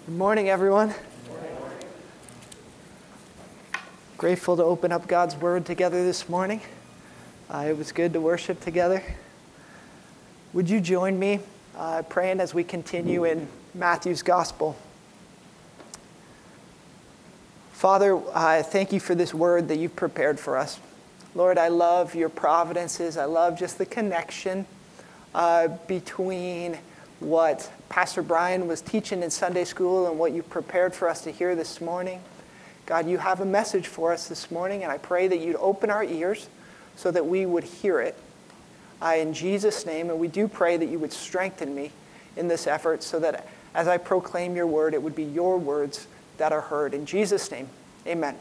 Good morning, everyone. Grateful to open up God's Word together this morning. It was good to worship together. Would you join me praying as we continue in Matthew's Gospel? Father, I thank you for this Word that you've prepared for us. Lord, I love your providences. I love just the connection between what Pastor Brian was teaching in Sunday school and what you prepared for us to hear this morning. God, you have a message for us this morning, and I pray that you'd open our ears so that we would hear it. In Jesus' name, and we do pray that you would strengthen me in this effort so that as I proclaim your word, it would be your words that are heard. In Jesus' name, amen.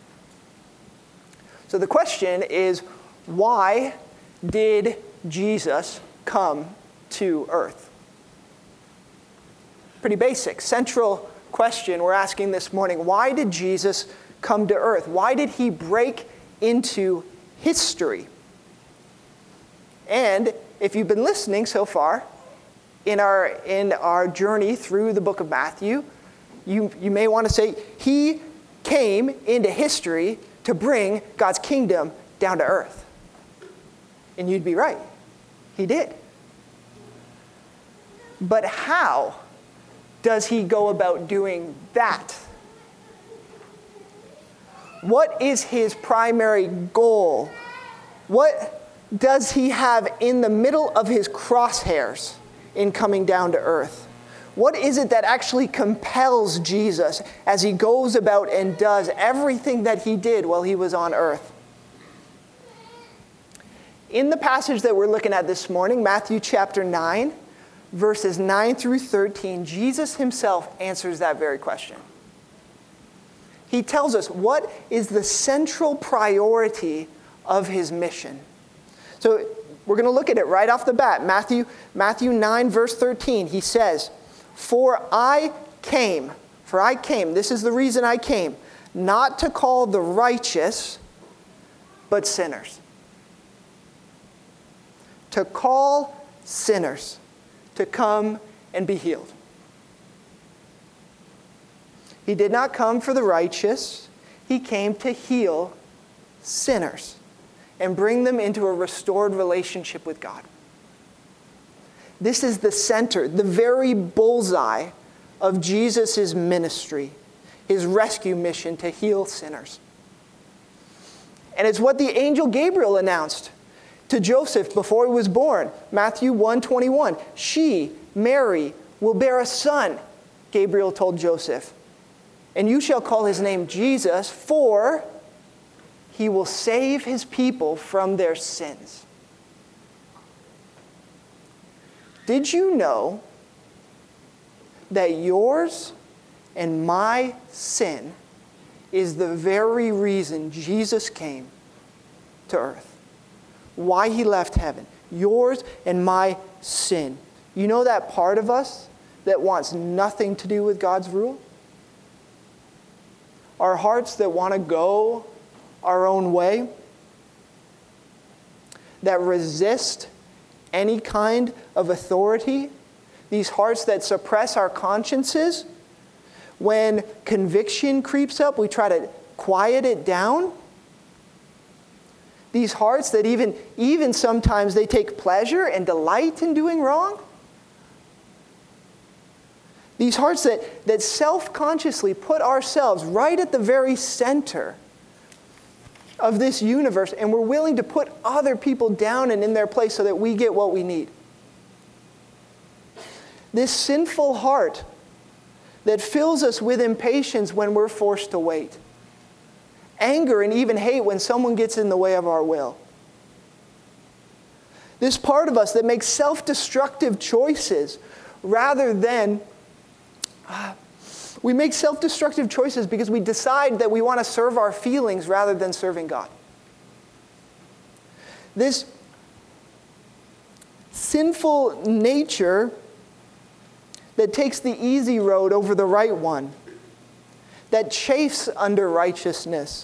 So the question is, why did Jesus come to earth? Pretty basic, central question we're asking this morning. Why did Jesus come to earth? Why did he break into history? And if you've been listening so far in our journey through the book of Matthew, you may want to say, he came into history to bring God's kingdom down to earth. And you'd be right. He did. But how does he go about doing that? What is his primary goal? What does he have in the middle of his crosshairs in coming down to earth? What is it that actually compels Jesus as he goes about and does everything that he did while he was on earth? In the passage that we're looking at this morning, Matthew chapter 9, verses 9 through 13, Jesus himself answers that very question. He tells us what is the central priority of his mission. So we're going to look at it right off the bat. Matthew 9, verse 13, he says, For I came, this is the reason I came, not to call the righteous, but sinners. To call sinners to come and be healed. He did not come for the righteous. He came to heal sinners and bring them into a restored relationship with God. This is the center, the very bullseye of Jesus' ministry, his rescue mission to heal sinners. And it's what the angel Gabriel announced to Joseph before he was born. Matthew 1:21. She, Mary, will bear a son, Gabriel told Joseph. And you shall call his name Jesus, for he will save his people from their sins. Did you know that yours and my sin is the very reason Jesus came to earth? Why he left heaven. Yours and my sin. You know that part of us that wants nothing to do with God's rule? Our hearts that want to go our own way? That resist any kind of authority? These hearts that suppress our consciences? When conviction creeps up, we try to quiet it down? These hearts that even sometimes they take pleasure and delight in doing wrong? These hearts that self-consciously put ourselves right at the very center of this universe, and we're willing to put other people down and in their place so that we get what we need. This sinful heart that fills us with impatience when we're forced to wait. Anger and even hate when someone gets in the way of our will. This part of us that makes self-destructive choices rather than... we make self-destructive choices because we decide that we want to serve our feelings rather than serving God. This sinful nature that takes the easy road over the right one, that chafes under righteousness.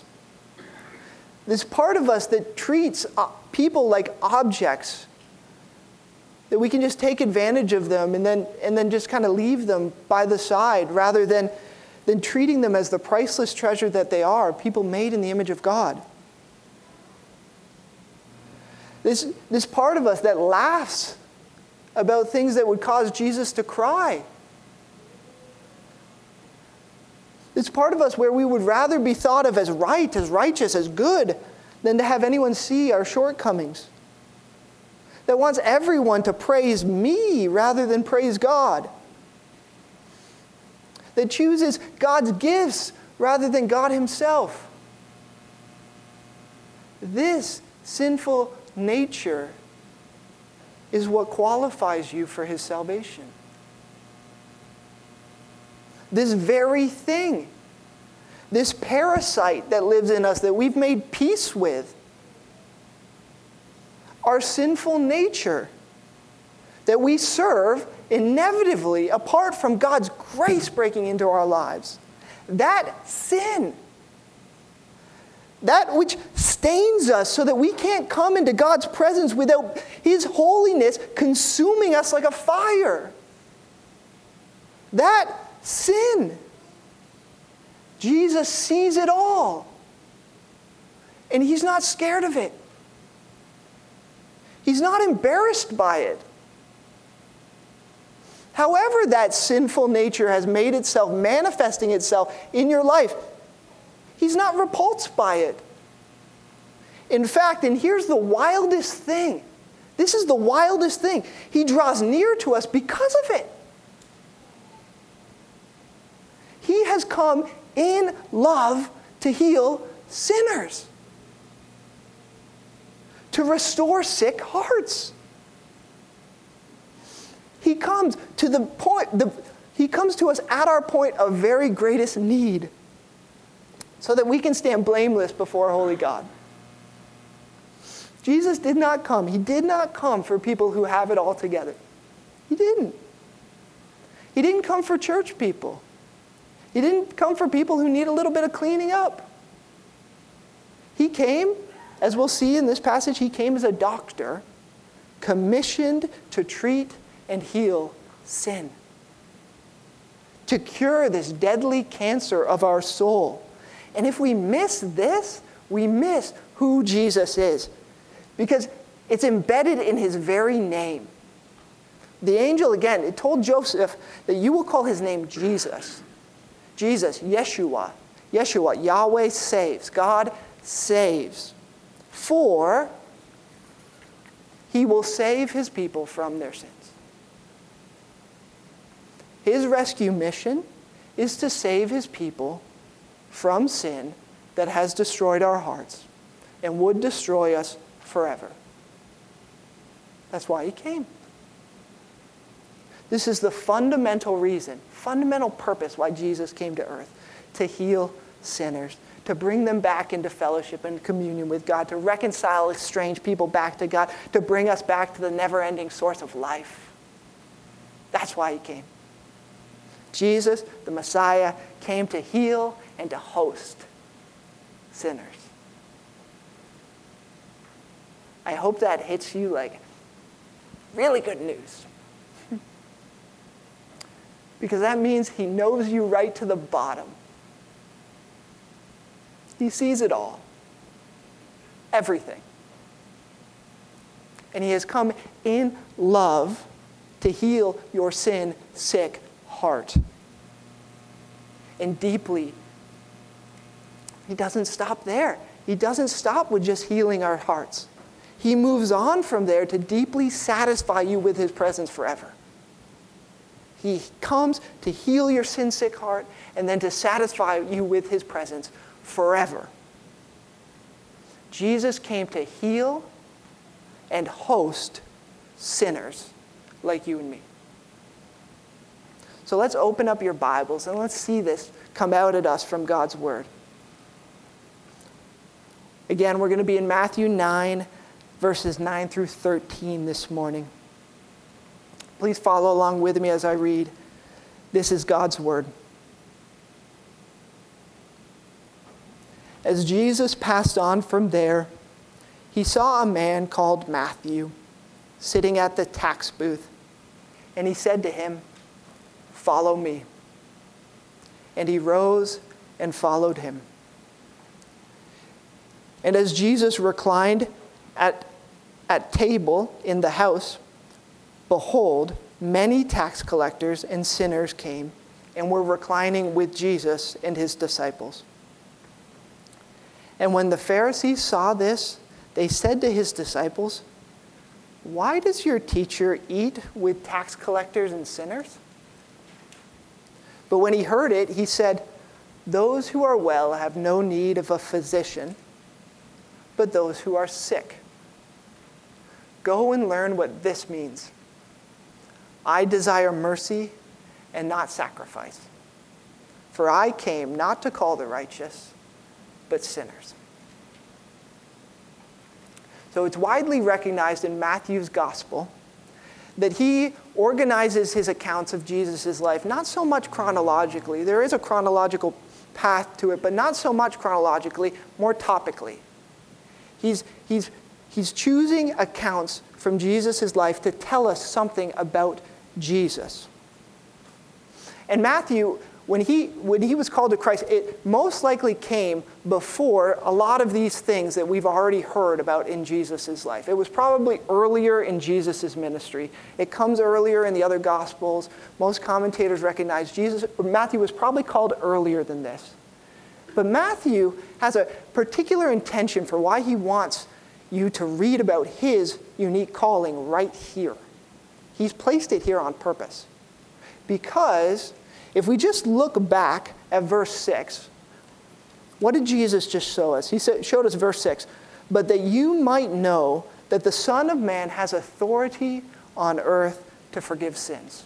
This part of us that treats people like objects That we can just take advantage of them and then just kind of leave them by the side rather than treating them as the priceless treasure that they are, people made in the image of God. This part of us that laughs about things that would cause Jesus to cry. This part of us where we would rather be thought of as right, as righteous, as good, than to have anyone see our shortcomings. That wants everyone to praise me rather than praise God. That chooses God's gifts rather than God himself. This sinful nature is what qualifies you for his salvation. This very thing, this parasite that lives in us that we've made peace with, our sinful nature that we serve inevitably apart from God's grace breaking into our lives. That sin, that which stains us so that we can't come into God's presence without his holiness consuming us like a fire. That sin, Jesus sees it all. And he's not scared of it. He's not embarrassed by it. However that sinful nature has made itself, manifesting itself in your life, he's not repulsed by it. In fact, and here's the wildest thing. This is the wildest thing. He draws near to us because of it. He has come in love to heal sinners, to restore sick hearts. He comes to the point, he comes to us at our point of very greatest need so that we can stand blameless before a holy God. Jesus did not come. He did not come for people who have it all together. He didn't. He didn't come for church people. He didn't come for people who need a little bit of cleaning up. He came, as we'll see in this passage, he came as a doctor commissioned to treat and heal sin, to cure this deadly cancer of our soul. And if we miss this, we miss who Jesus is, because it's embedded in his very name. The angel, again, it told Joseph that you will call his name Jesus. Jesus, Yeshua. Yeshua, Yahweh saves. God saves. For he will save his people from their sins. His rescue mission is to save his people from sin that has destroyed our hearts and would destroy us forever. That's why he came. This is the fundamental reason, fundamental purpose why Jesus came to earth, to heal sinners, to bring them back into fellowship and communion with God, to reconcile estranged people back to God, to bring us back to the never-ending source of life. That's why he came. Jesus, the Messiah, came to heal and to host sinners. I hope that hits you like really good news. Because that means he knows you right to the bottom. He sees it all. Everything. And he has come in love to heal your sin-sick heart. And deeply, he doesn't stop there. He doesn't stop with just healing our hearts. He moves on from there to deeply satisfy you with his presence forever. He comes to heal your sin-sick heart and then to satisfy you with his presence forever. Jesus came to heal and host sinners like you and me. So let's open up your Bibles and let's see this come out at us from God's Word. Again, we're going to be in Matthew 9, verses 9 through 13 this morning. Please follow along with me as I read. This is God's Word. As Jesus passed on from there, he saw a man called Matthew sitting at the tax booth, and he said to him, "Follow me." And he rose and followed him. And as Jesus reclined at table in the house, behold, many tax collectors and sinners came and were reclining with Jesus and his disciples. And when the Pharisees saw this, they said to his disciples, "Why does your teacher eat with tax collectors and sinners?" But when he heard it, he said, "Those who are well have no need of a physician, but those who are sick. Go and learn what this means. I desire mercy and not sacrifice. For I came not to call the righteous, but sinners." So it's widely recognized in Matthew's gospel that he organizes his accounts of Jesus' life not so much chronologically. There is a chronological path to it, but not so much chronologically, more topically. He's choosing accounts from Jesus' life to tell us something about Jesus. And Matthew, when he was called to Christ, it most likely came before a lot of these things that we've already heard about in Jesus' life. It was probably earlier in Jesus' ministry. It comes earlier in the other Gospels. Most commentators recognize Matthew was probably called earlier than this. But Matthew has a particular intention for why he wants you to read about his unique calling right here. He's placed it here on purpose. Because if we just look back at verse 6, what did Jesus just show us? He showed us verse 6, "But that you might know that the Son of Man has authority on earth to forgive sins."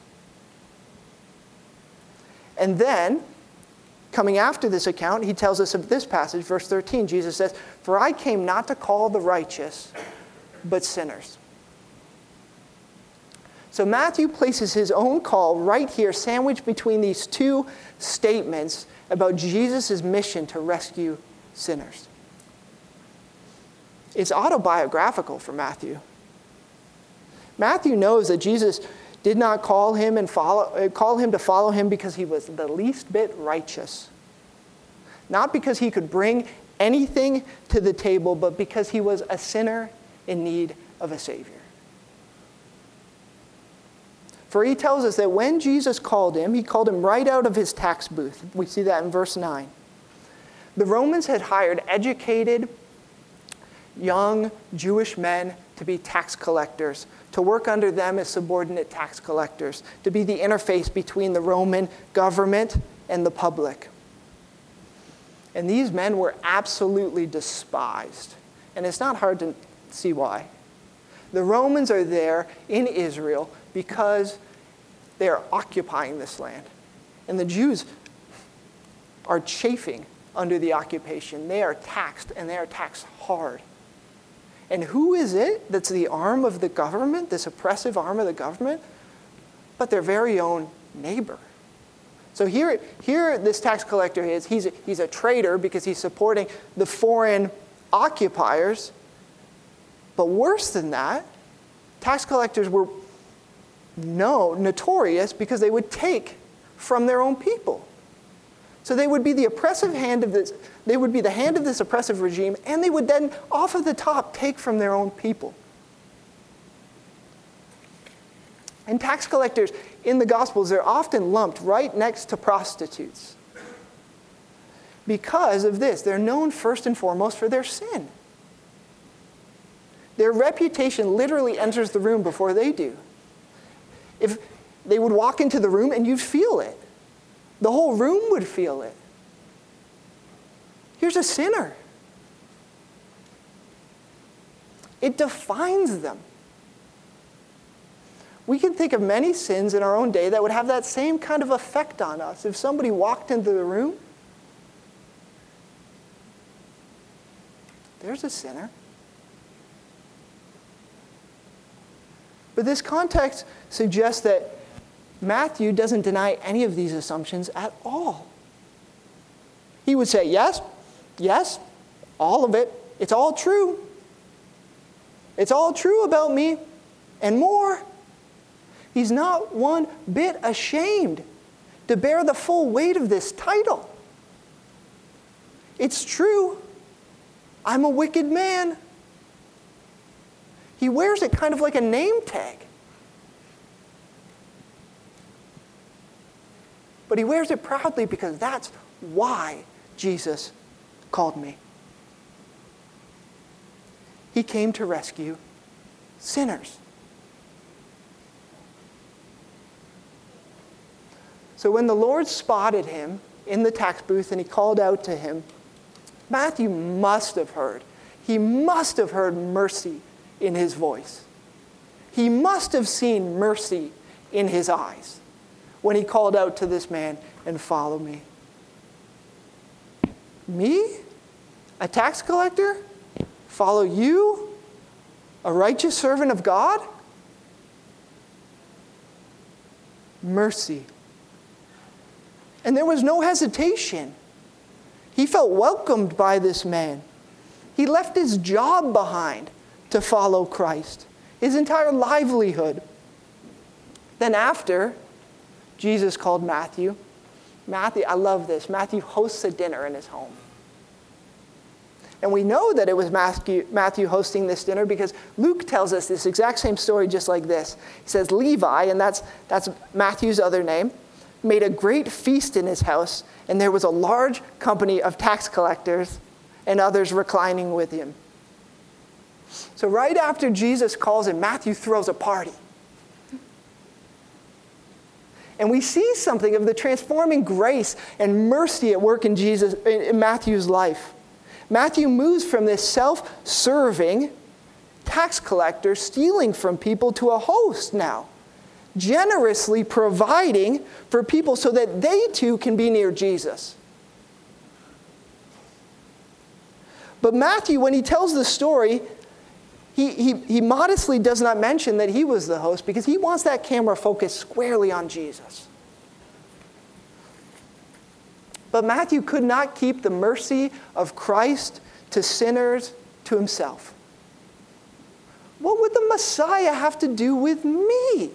And then, coming after this account, he tells us of this passage, verse 13. Jesus says, "For I came not to call the righteous, but sinners." So Matthew places his own call right here, sandwiched between these two statements about Jesus' mission to rescue sinners. It's autobiographical for Matthew. Matthew knows that Jesus did not call him to follow him because he was the least bit righteous. Not because he could bring anything to the table, but because he was a sinner in need of a Savior. For he tells us that when Jesus called him, he called him right out of his tax booth. We see that in verse 9. The Romans had hired educated, young Jewish men to be tax collectors, to work under them as subordinate tax collectors, to be the interface between the Roman government and the public. And these men were absolutely despised. And it's not hard to see why. The Romans are there in Israel because they are occupying this land. And the Jews are chafing under the occupation. They are taxed, and they are taxed hard. And who is it that's the arm of the government, this oppressive arm of the government? But their very own neighbor. So here this tax collector is. He's a traitor because he's supporting the foreign occupiers. But worse than that, tax collectors were notorious because they would take from their own people. So they would be the oppressive hand of this, they would be the hand of this oppressive regime, and they would then, off of the top, take from their own people. And tax collectors in the Gospels, they're often lumped right next to prostitutes. Because of this, they're known first and foremost for their sin. Their reputation literally enters the room before they do. If they would walk into the room and you'd feel it. The whole room would feel it. Here's a sinner. It defines them. We can think of many sins in our own day that would have that same kind of effect on us. If somebody walked into the room, there's a sinner. But this context suggests that Matthew doesn't deny any of these assumptions at all. He would say, yes, all of it. It's all true. It's all true about me. And more, he's not one bit ashamed to bear the full weight of this title. It's true, I'm a wicked man. He wears it kind of like a name tag. But he wears it proudly because that's why Jesus called me. He came to rescue sinners. So when the Lord spotted him in the tax booth and he called out to him, Matthew must have heard. He must have heard mercy in his voice. He must have seen mercy in his eyes when he called out to this man, and follow me. Me? A tax collector? Follow you? A righteous servant of God? Mercy. And there was no hesitation. He felt welcomed by this man. He left his job behind to follow Christ, his entire livelihood. Then after Jesus called Matthew, I love this, Matthew hosts a dinner in his home. And we know that it was Matthew hosting this dinner because Luke tells us this exact same story just like this. He says Levi, and that's Matthew's other name, made a great feast in his house, and there was a large company of tax collectors and others reclining with him. So right after Jesus calls him, Matthew throws a party. And we see something of the transforming grace and mercy at work in Matthew's life. Matthew moves from this self-serving tax collector stealing from people to a host now, generously providing for people so that they too can be near Jesus. But Matthew, when he tells the story, he modestly does not mention that he was the host because he wants that camera focused squarely on Jesus. But Matthew could not keep the mercy of Christ to sinners to himself. What would the Messiah have to do with me?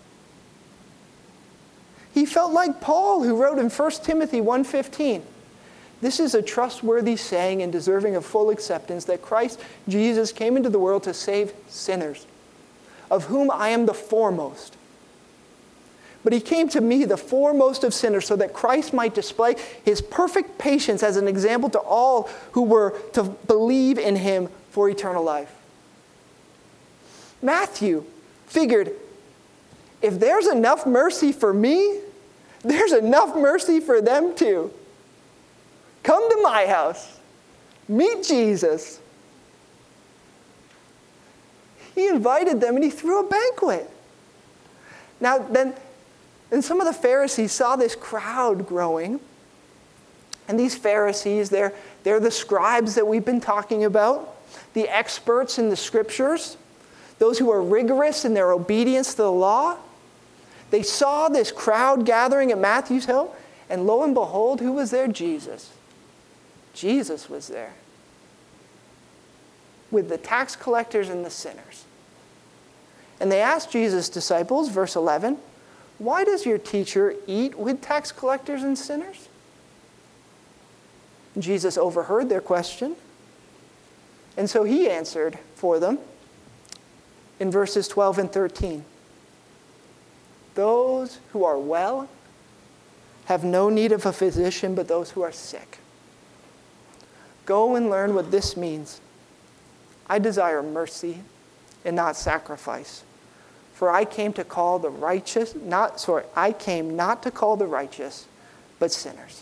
He felt like Paul, who wrote in 1 Timothy 1:15, "This is a trustworthy saying and deserving of full acceptance, that Christ Jesus came into the world to save sinners, of whom I am the foremost. But he came to me, the foremost of sinners, so that Christ might display his perfect patience as an example to all who were to believe in him for eternal life." Matthew figured, if there's enough mercy for me, there's enough mercy for them too. Come to my house. Meet Jesus. He invited them and he threw a banquet. Now then, and some of the Pharisees saw this crowd growing. And these Pharisees, they're the scribes that we've been talking about, the experts in the scriptures, those who are rigorous in their obedience to the law. They saw this crowd gathering at Matthew's house, and lo and behold, who was there? Jesus. Jesus was there with the tax collectors and the sinners. And they asked Jesus' disciples, verse 11, "Why does your teacher eat with tax collectors and sinners?" Jesus overheard their question, and so he answered for them in verses 12 and 13. "Those who are well have no need of a physician, but those who are sick. Go and learn what this means. I desire mercy and not sacrifice. For I came not to call the righteous, but sinners."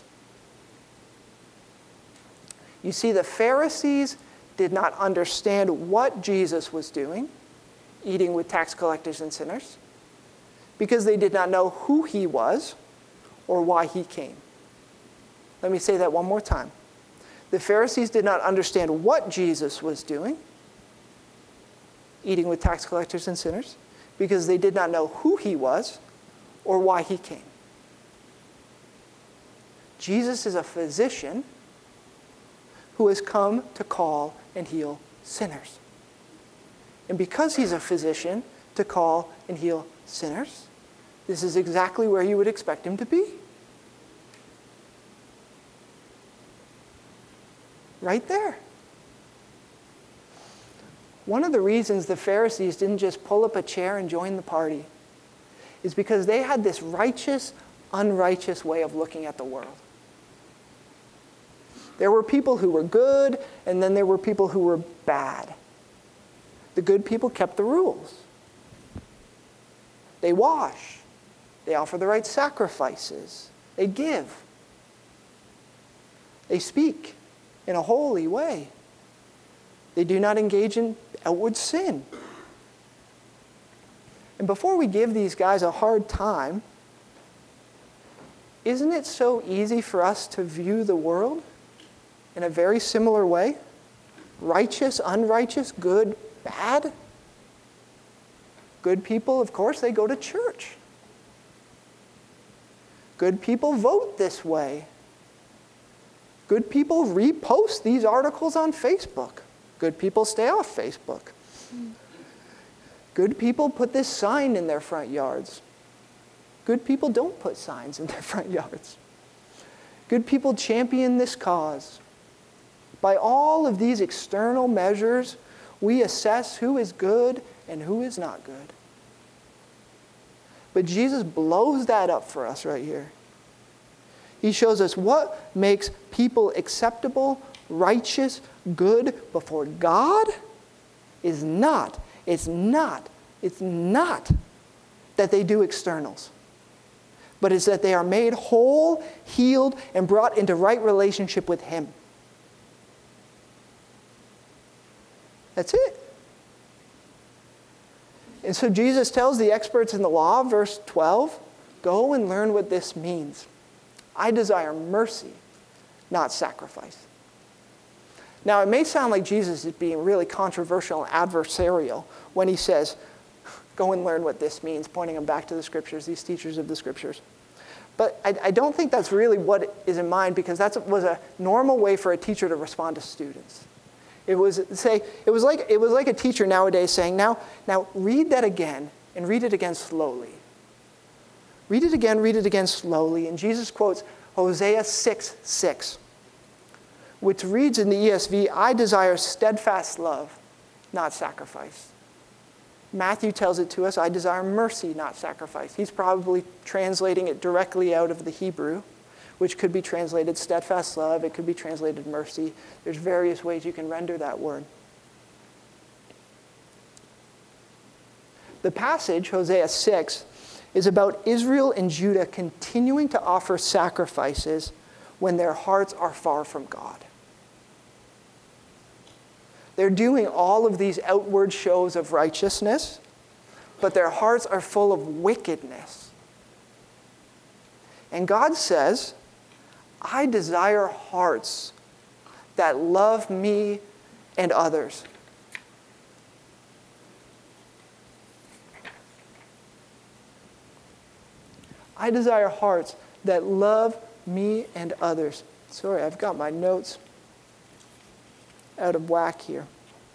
You see, the Pharisees did not understand what Jesus was doing, eating with tax collectors and sinners, because they did not know who he was or why he came. Let me say that one more time. The Pharisees did not understand what Jesus was doing, eating with tax collectors and sinners, because they did not know who he was or why he came. Jesus is a physician who has come to call and heal sinners. And because he's a physician, to call and heal sinners. This is exactly where you would expect him to be. Right there. One of the reasons the Pharisees didn't just pull up a chair and join the party is because they had this righteous, unrighteous way of looking at the world. There were people who were good, and then there were people who were bad. The good people kept the rules. They wash. They offer the right sacrifices. They give. They speak in a holy way. They do not engage in outward sin. And before we give these guys a hard time, isn't it so easy for us to view the world in a very similar way? Righteous, unrighteous, good, bad. Good people, of course, they go to church. Good people vote this way. Good people repost these articles on Facebook. Good people stay off Facebook. Good people put this sign in their front yards. Good people don't put signs in their front yards. Good people champion this cause. By all of these external measures, we assess who is good and who is not good. But Jesus blows that up for us right here. He shows us what makes people acceptable, righteous, good before God is not that they do externals, but it's that they are made whole, healed, and brought into right relationship with Him. That's it. And so Jesus tells the experts in the law, verse 12, go and learn what this means. I desire mercy, not sacrifice. Now, it may sound like Jesus is being really controversial and adversarial when he says, go and learn what this means, pointing them back to the Scriptures, these teachers of the Scriptures. But I don't think that's really what is in mind, because that was a normal way for a teacher to respond to students. It was like a teacher nowadays saying, now read that again, and read it again slowly. Read it again slowly. And Jesus quotes Hosea 6:6, which reads in the ESV, I desire steadfast love, not sacrifice. Matthew tells it to us, I desire mercy, not sacrifice. He's probably translating it directly out of the Hebrew, which could be translated steadfast love. It could be translated mercy. There's various ways you can render that word. The passage, Hosea 6, is about Israel and Judah continuing to offer sacrifices when their hearts are far from God. They're doing all of these outward shows of righteousness, but their hearts are full of wickedness. And God says, I desire hearts that love me and others. I desire hearts that love me and others. Sorry, I've got my notes out of whack here.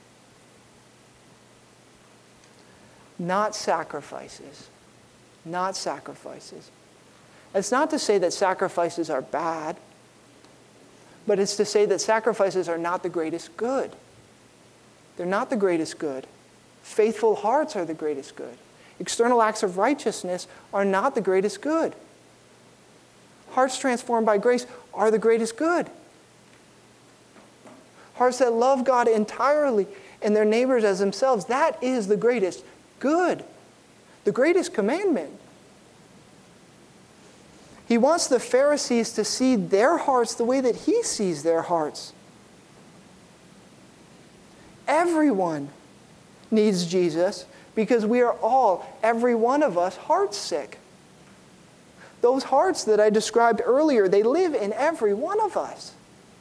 Not sacrifices. Not sacrifices. It's not to say that sacrifices are bad, but it's to say that sacrifices are not the greatest good. They're not the greatest good. Faithful hearts are the greatest good. External acts of righteousness are not the greatest good. Hearts transformed by grace are the greatest good. Hearts that love God entirely and their neighbors as themselves, that is the greatest good. The greatest commandment. He wants the Pharisees to see their hearts the way that He sees their hearts. Everyone needs Jesus because we are all, every one of us, heartsick. Those hearts that I described earlier, they live in every one of us.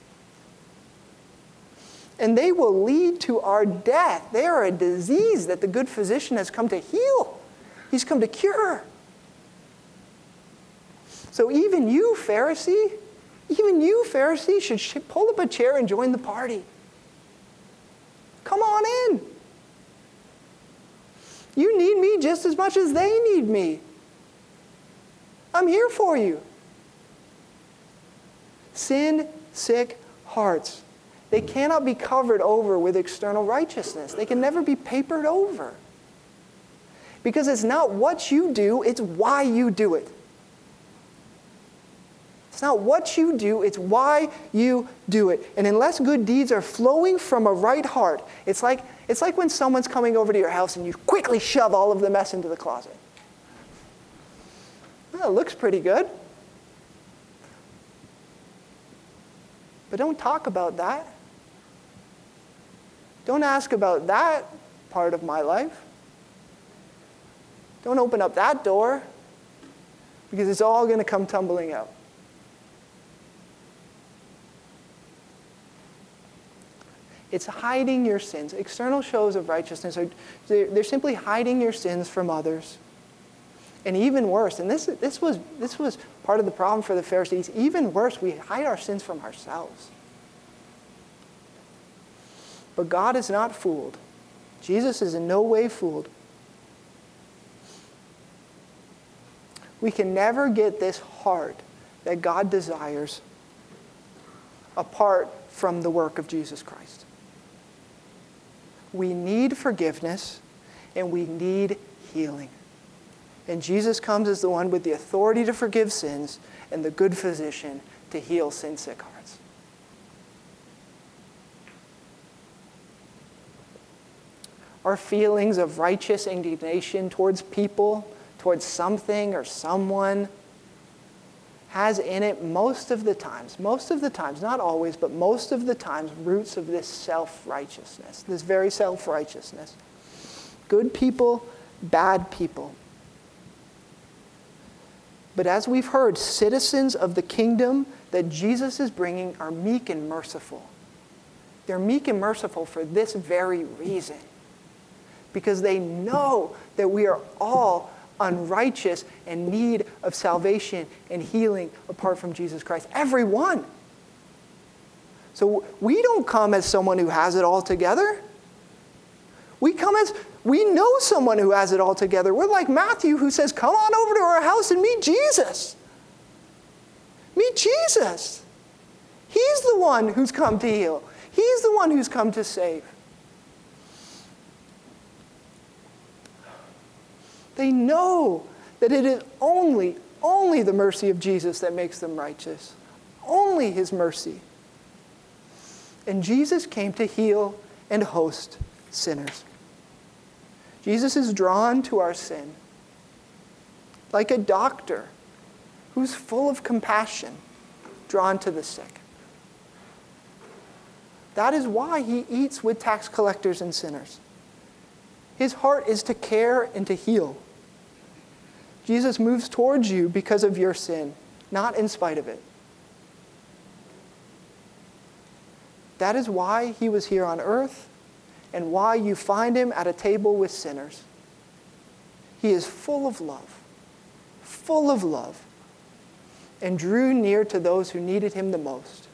And they will lead to our death. They are a disease that the good physician has come to heal. He's come to cure. So even you, Pharisee, should pull up a chair and join the party. Come on in. You need me just as much as they need me. I'm here for you. Sin-sick hearts. They cannot be covered over with external righteousness. They can never be papered over. Because it's not what you do, it's why you do it. It's not what you do, it's why you do it. And unless good deeds are flowing from a right heart, it's like when someone's coming over to your house and you quickly shove all of the mess into the closet. Well, it looks pretty good. But don't talk about that. Don't ask about that part of my life. Don't open up that door, because it's all going to come tumbling out. It's hiding your sins. External shows of righteousness they're simply hiding your sins from others. And even worse, and this was part of the problem for the Pharisees, even worse, we hide our sins from ourselves. But God is not fooled. Jesus is in no way fooled. We can never get this heart that God desires apart from the work of Jesus Christ. We need forgiveness and we need healing. And Jesus comes as the one with the authority to forgive sins and the good physician to heal sin-sick hearts. Our feelings of righteous indignation towards people, towards something or someone, has in it most of the times, not always, but most of the times, roots of this self-righteousness, this very self-righteousness. Good people, bad people. But as we've heard, citizens of the kingdom that Jesus is bringing are meek and merciful. They're meek and merciful for this very reason. Because they know that we are all unrighteous and need of salvation and healing apart from Jesus Christ. Everyone. So we don't come as someone who has it all together. We know someone who has it all together. We're like Matthew, who says, come on over to our house and meet Jesus. Meet Jesus. He's the one who's come to heal. He's the one who's come to save. They know that it is only the mercy of Jesus that makes them righteous. Only his mercy. And Jesus came to heal and host sinners. Jesus is drawn to our sin like a doctor who's full of compassion, drawn to the sick. That is why he eats with tax collectors and sinners. His heart is to care and to heal. Jesus moves towards you because of your sin, not in spite of it. That is why he was here on earth and why you find him at a table with sinners. He is full of love, and drew near to those who needed him the most.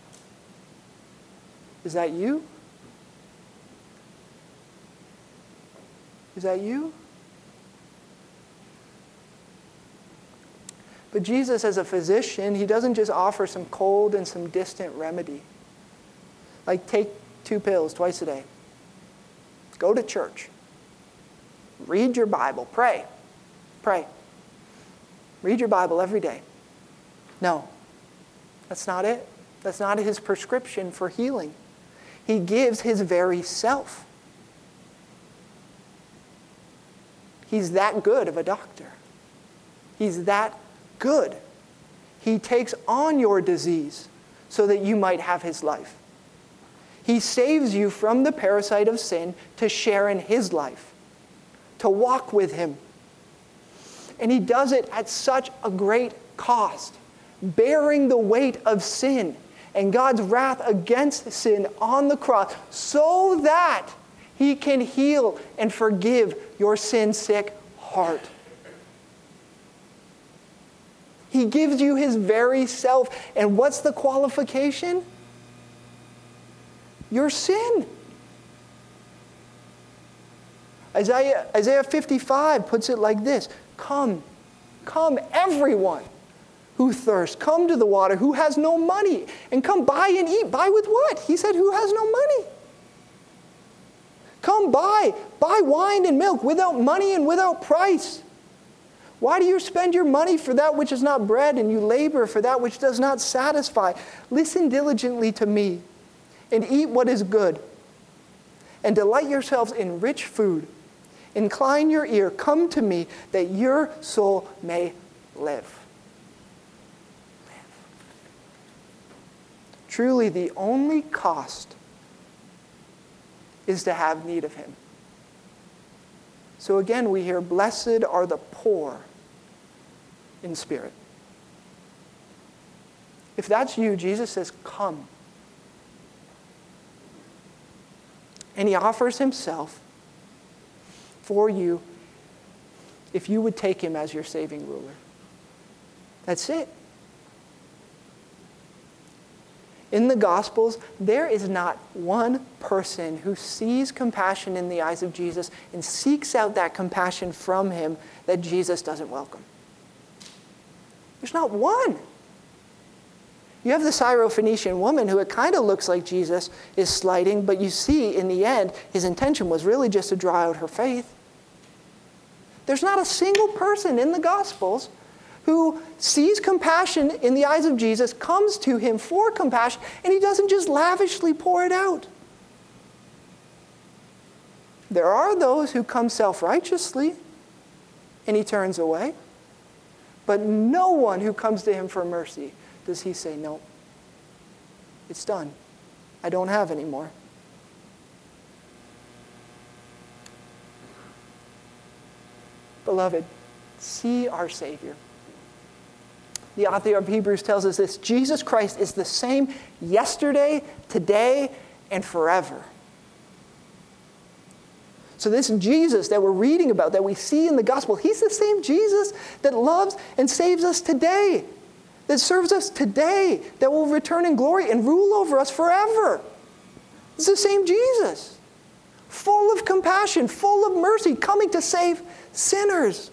Is that you? Is that you? But Jesus, as a physician, he doesn't just offer some cold and some distant remedy. Like take 2 pills twice a day. Go to church. Read your Bible. Pray. Read your Bible every day. No, that's not it. That's not his prescription for healing. He gives his very self. He's that good of a doctor. He's that good. He takes on your disease so that you might have his life. He saves you from the parasite of sin to share in his life, to walk with him. And he does it at such a great cost, bearing the weight of sin and God's wrath against sin on the cross so that he can heal and forgive your sin-sick heart. He gives you his very self. And what's the qualification? Your sin. Isaiah 55 puts it like this: come, come everyone who thirsts, come to the water, who has no money, and come buy and eat. Buy with what? He said, who has no money? Come buy wine and milk without money and without price. Why do you spend your money for that which is not bread, and you labor for that which does not satisfy? Listen diligently to me, and eat what is good, and delight yourselves in rich food. Incline your ear, come to me, that your soul may live. Truly, the only cost is to have need of him. So again, we hear, blessed are the poor in spirit. If that's you, Jesus says, come. And he offers himself for you if you would take him as your saving ruler. That's it. In the Gospels, there is not one person who sees compassion in the eyes of Jesus and seeks out that compassion from him that Jesus doesn't welcome. There's not one. You have the Syrophoenician woman who it kind of looks like Jesus is slighting, but you see in the end, his intention was really just to draw out her faith. There's not a single person in the Gospels who sees compassion in the eyes of Jesus, comes to him for compassion, and he doesn't just lavishly pour it out. There are those who come self-righteously, and he turns away. But no one who comes to him for mercy does he say, no, it's done. I don't have any more. Beloved, see our Savior. The author of Hebrews tells us this: Jesus Christ is the same yesterday, today, and forever. So this Jesus that we're reading about, that we see in the gospel, he's the same Jesus that loves and saves us today, that serves us today, that will return in glory and rule over us forever. It's the same Jesus, full of compassion, full of mercy, coming to save sinners.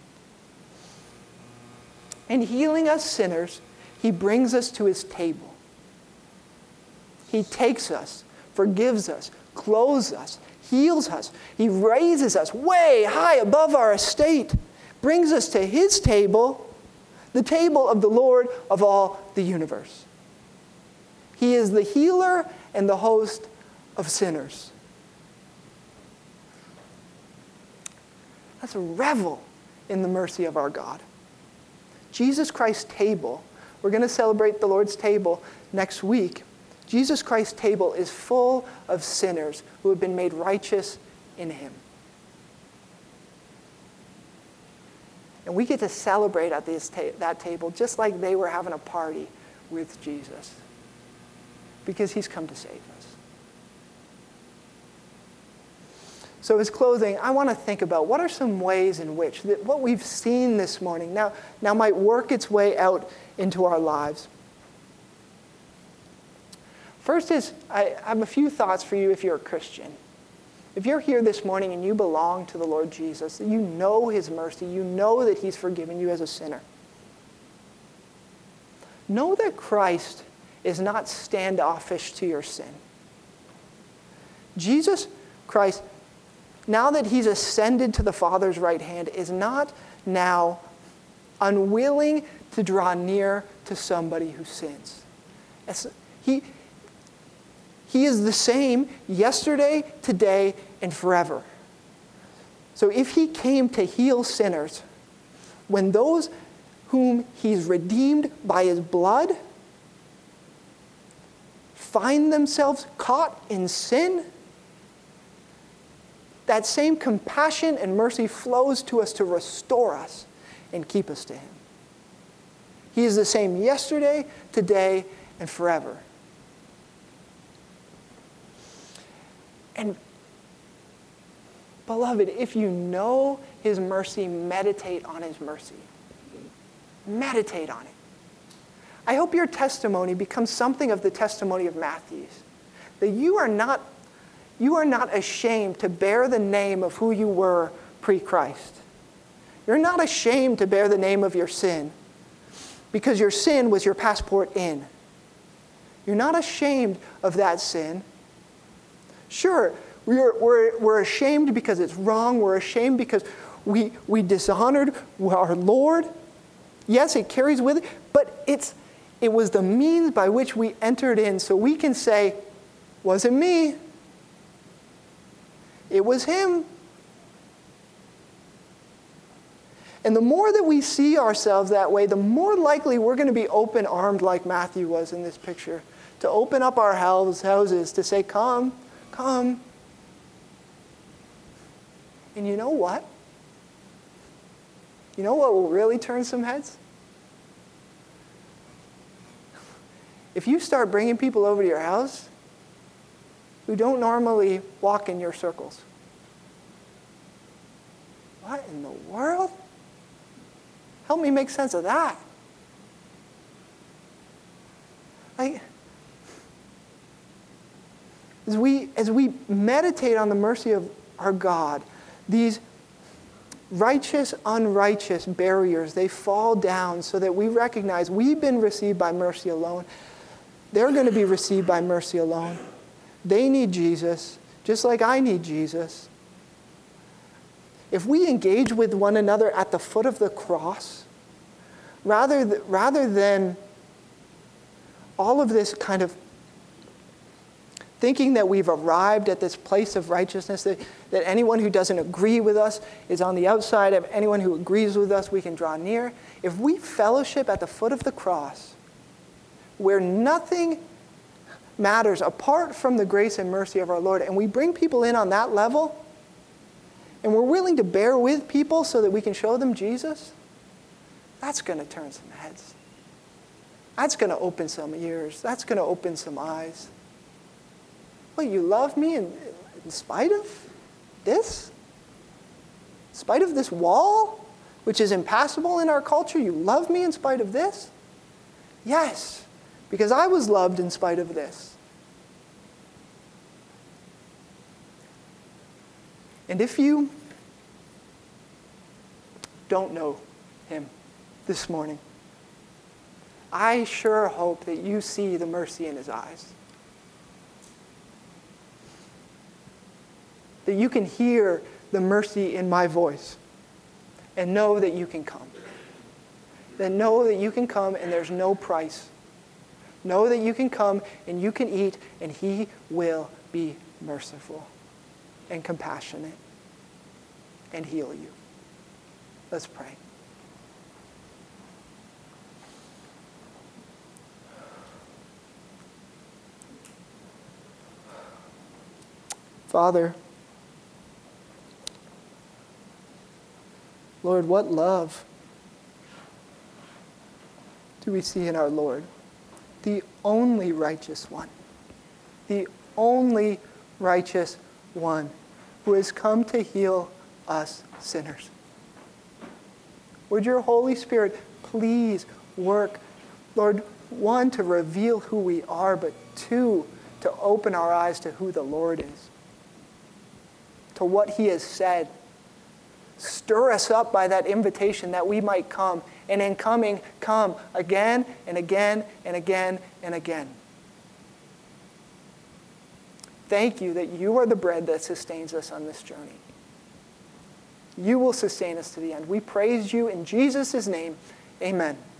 And healing us sinners, he brings us to his table. He takes us, forgives us, clothes us, heals us. He raises us way high above our estate, brings us to his table, the table of the Lord of all the universe. He is the healer and the host of sinners. Let's revel in the mercy of our God. Jesus Christ's table, we're going to celebrate the Lord's table next week. Jesus Christ's table is full of sinners who have been made righteous in him. And we get to celebrate at that table just like they were having a party with Jesus, because he's come to save us. So as closing, I want to think about what are some ways in which what we've seen this morning now might work its way out into our lives. First is, I have a few thoughts for you if you're a Christian. If you're here this morning and you belong to the Lord Jesus, you know his mercy, you know that he's forgiven you as a sinner. Know that Christ is not standoffish to your sin. Jesus Christ, now that he's ascended to the Father's right hand, is not now unwilling to draw near to somebody who sins. He is the same yesterday, today, and forever. So if he came to heal sinners, when those whom he's redeemed by his blood find themselves caught in sin, that same compassion and mercy flows to us to restore us and keep us to him. He is the same yesterday, today, and forever. And beloved, if you know his mercy, meditate on his mercy. Meditate on it. I hope your testimony becomes something of the testimony of Matthew's, that you are not you are not ashamed to bear the name of who you were pre-Christ. You're not ashamed to bear the name of your sin because your sin was your passport in. You're not ashamed of that sin. Sure, we're ashamed because it's wrong. We're ashamed because we dishonored our Lord. Yes, it carries with it, but it was the means by which we entered in, so we can say, wasn't me. It was him. And the more that we see ourselves that way, the more likely we're going to be open-armed like Matthew was in this picture, to open up our houses, to say, come, come. And you know what? You know what will really turn some heads? If you start bringing people over to your house who don't normally walk in your circles. What in the world? Help me make sense of that. As we meditate on the mercy of our God, these righteous, unrighteous barriers, they fall down so that we recognize we've been received by mercy alone. They're going to be received by mercy alone. They need Jesus, just like I need Jesus. If we engage with one another at the foot of the cross, rather than all of this kind of thinking that we've arrived at this place of righteousness, that anyone who doesn't agree with us is on the outside of anyone who agrees with us, we can draw near. If we fellowship at the foot of the cross, where nothing matters apart from the grace and mercy of our Lord, and we bring people in on that level, and we're willing to bear with people so that we can show them Jesus, that's going to turn some heads. That's going to open some ears. That's going to open some eyes. Well, you love me in spite of this? In spite of this wall, which is impassable in our culture? You love me in spite of this? Yes, because I was loved in spite of this. And if you don't know him this morning, I sure hope that you see the mercy in his eyes. That you can hear the mercy in my voice and know that you can come. That know that you can come and there's no price. Know that you can come and you can eat and he will be merciful and compassionate and heal you. Let's pray. Father, Lord, what love do we see in our Lord? The only righteous one. The only righteous one who has come to heal us sinners. Would your Holy Spirit please work, Lord, one, to reveal who we are, but two, to open our eyes to who the Lord is, to what he has said. Stir us up by that invitation that we might come, and in coming, come again and again and again and again. Thank you that you are the bread that sustains us on this journey. You will sustain us to the end. We praise you in Jesus' name. Amen.